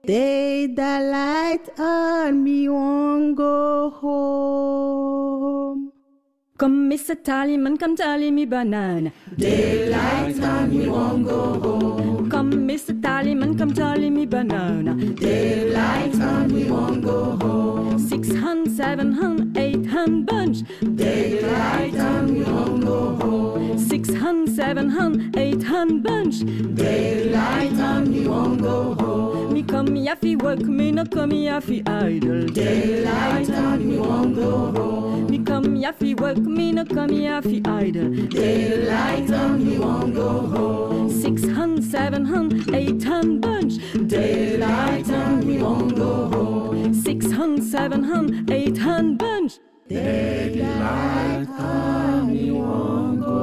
Day the light on me won't go home. Come Mr. Tallyman, come tally me banana. Daylight on me won't go home. Come Mr. Tallyman, come tally me banana. Daylight on me won't go home. 6 hun, 7 hun, 8 hun bunch. Daylight on me won't go home. 6 hun, 7 hun, 8 hun bunch. Daylight on me won't go home. Me come me happy work, me no come me happy idle. Daylight on me won't go home. Me come me happy work, me no come me happy idle. Daylight on me won't go home. 6 hun, 7 hun, 8 hun bunch. Daylight on me won't go home. 6 hun, 7 hun, 8 hun bunch. Daylight on me won't go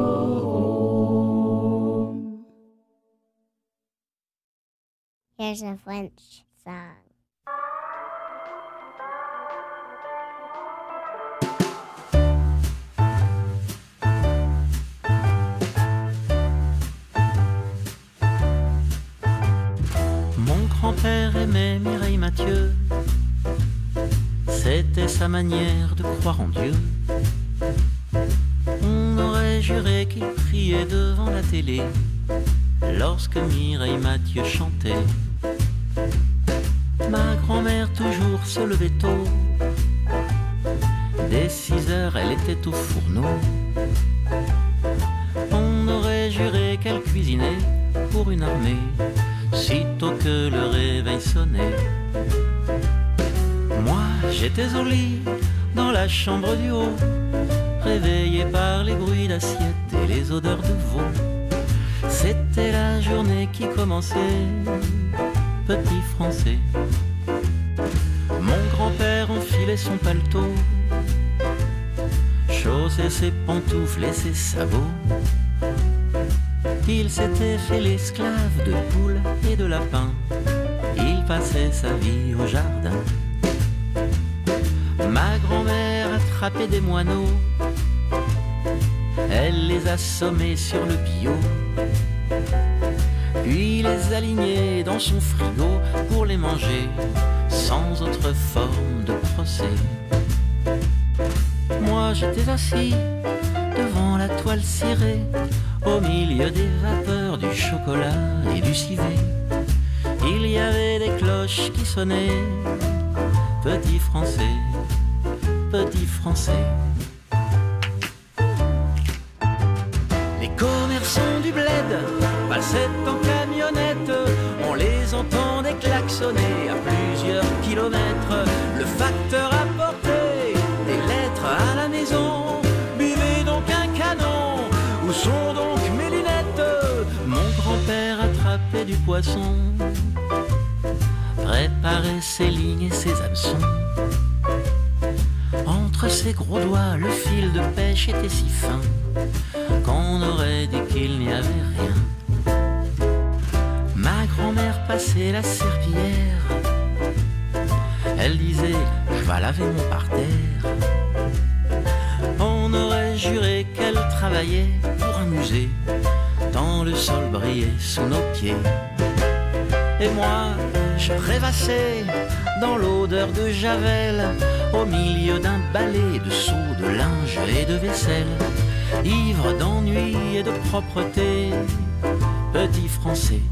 home. Here's a French song. Mon grand-père aimait Mireille Mathieu. C'était sa manière de croire en Dieu. On aurait juré qu'il priait devant la télé lorsque Mireille Mathieu chantait. Ma grand-mère toujours se levait tôt. Dès 6 heures, elle était au fourneau. On aurait juré qu'elle cuisinait pour une armée sitôt que le réveil sonnait. Moi, j'étais au lit, dans la chambre du haut, réveillé par les bruits d'assiettes et les odeurs de veau. C'était la journée qui commençait, petit français. Mon grand-père enfilait son paletot, chaussait ses pantoufles et ses sabots. Il s'était fait l'esclave de poules et de lapins. Il passait sa vie au jardin. Ma grand-mère attrapait des moineaux. Elle les assommait sur le bio, puis les alignait dans son frigo pour les manger sans autre forme de procès. Moi j'étais assis devant la toile cirée, au milieu des vapeurs du chocolat et du civet. Il y avait des cloches qui sonnaient. Petit français, petit français. Les commerçants du bled passaient en camionnette. On les entendait klaxonner à plusieurs kilomètres. Le facteur apportait des lettres à la maison. Buvez donc un canon. Où sont donc mes lunettes? Mon grand-père attrapait du poisson, préparait ses lignes et ses hameçons. Entre ses gros doigts, le fil de pêche était si fin qu'on aurait dit qu'il n'y avait rien. Ma grand-mère passait la serpillière. Elle disait, je vais laver mon parterre. On aurait juré qu'elle travaillait pour un musée, tant le sol brillait sous nos pieds. Et moi, je rêvassais dans l'odeur de Javel, au milieu d'un balai de seaux, de linge et de vaisselle, ivre d'ennui et de propreté, petit français.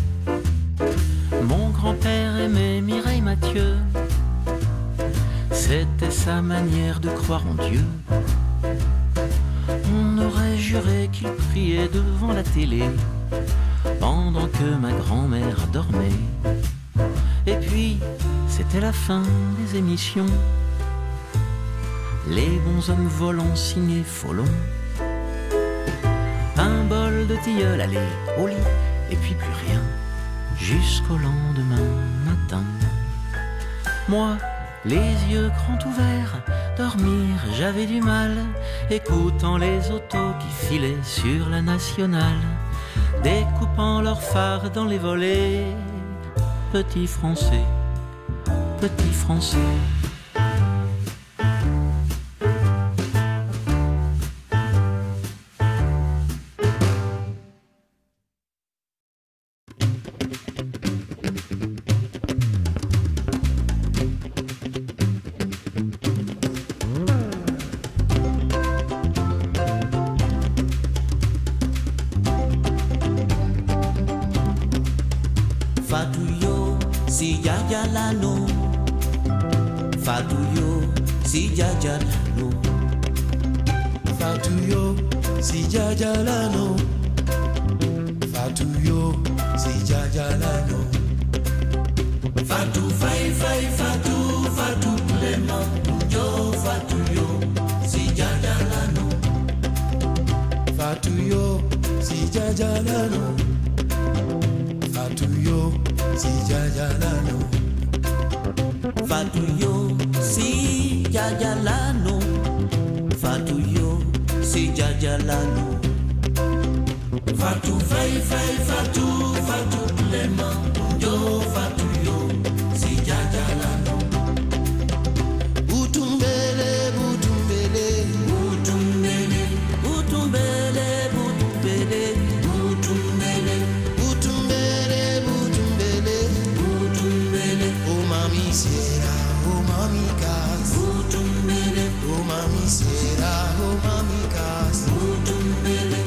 Mon grand-père aimait Mireille Mathieu. C'était sa manière de croire en Dieu. On aurait juré qu'il priait devant la télé pendant que ma grand-mère dormait. Et puis, c'était la fin des émissions. Les bons hommes volants signés Folon. Un bol de tilleul, allez, au lit, et puis plus rien, jusqu'au lendemain matin. Moi, les yeux grands ouverts, dormir, j'avais du mal, écoutant les autos qui filaient sur la nationale, découpant leurs phares dans les volets. Petit français, petit français. si jajalano. Fatuyo, si jajalano. Fatuyo, si jajalano. Fatuyo, si jajalano. Fatu fai fai fatu fatu lema jo fatuyo si jajalano. Fatuyo, si jajalano. Fatuyo, si jajalano. Fatuyo si jajalano. Fatuyo si jajalano. Fatu fai fai fatu fatu lema jo fatuyo si jajalano. Butumbele, butumbele, Butumbele, butumbele, butumbele, butumbele, butumbele, butumbele. butumbele, Oh mami sera, oh mami kas. butumbele, Oh mami sera, oh mami kas. butumbele.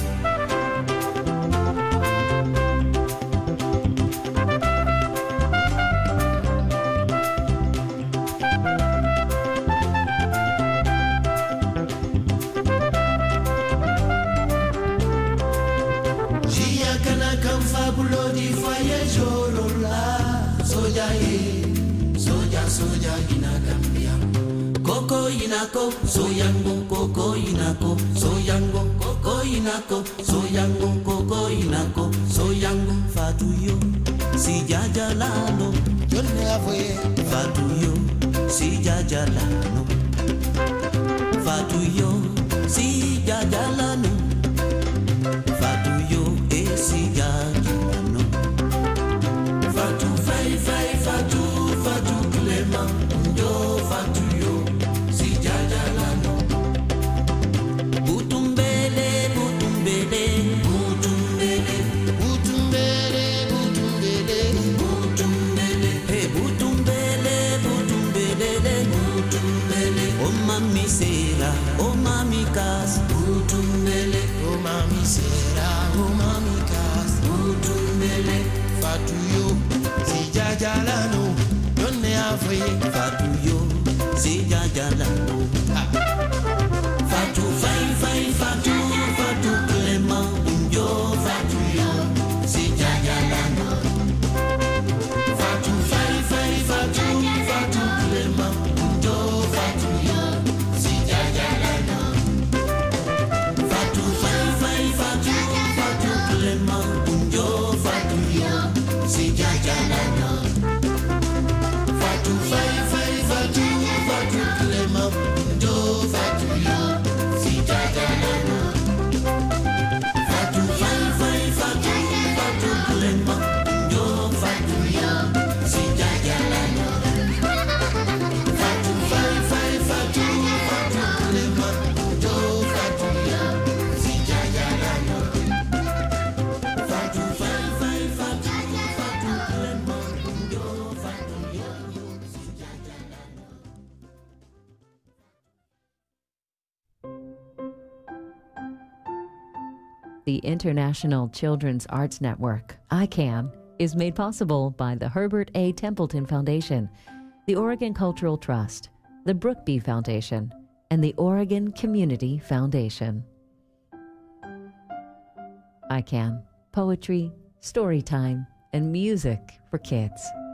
Jia kana kan fabulo di faye jorola. Soja ye, soja soja ina Gambia. Koko inako, soyango, koko inako, soyango, koko inako, soyango, koko inako, soyango. Fatuyo si jajalano. Yonne avoye, Fatuyo si jajalano. Fatuyo si jajalano. Fatuyo si jajalano. Fatu fai fai fatu fatu klema jo fatuyo si jajalano. Butumbele butumbele butumbele butumbele, butumbele. butumbele hey butumbele butumbele butumbele. Oh mami sera, oh mami kas. Butumbele, Oh mami sera, oh mami kas. butumbele. Fatuyo, si jajalano. Yonne avoye, Fatuyo si jajalano. Fatu fai fai fatu fatu klema jo fatuyo si jajalano. Fatu fai fai fatu fatu klema jo fatuyo si jajalano. Fatu fai fai fatu fatu klema jo fatuyo si jajalano. fatu fai fai fatu fatu klema do fatuyo, si jajalano. Fatu fai fai fatu fatu klema jo fatuyo si jajalano. Fatu fai fai fatu fatu klema do fatuyo, si jajalano. Fatu fai fai fatu fatu klema jo fatuyo si jajalano. The International Children's Arts Network, ICAN, is made possible by the Herbert A. Templeton Foundation, the Oregon Cultural Trust, the Brookby Foundation, and the Oregon Community Foundation. ICAN, poetry, story time, and music for kids.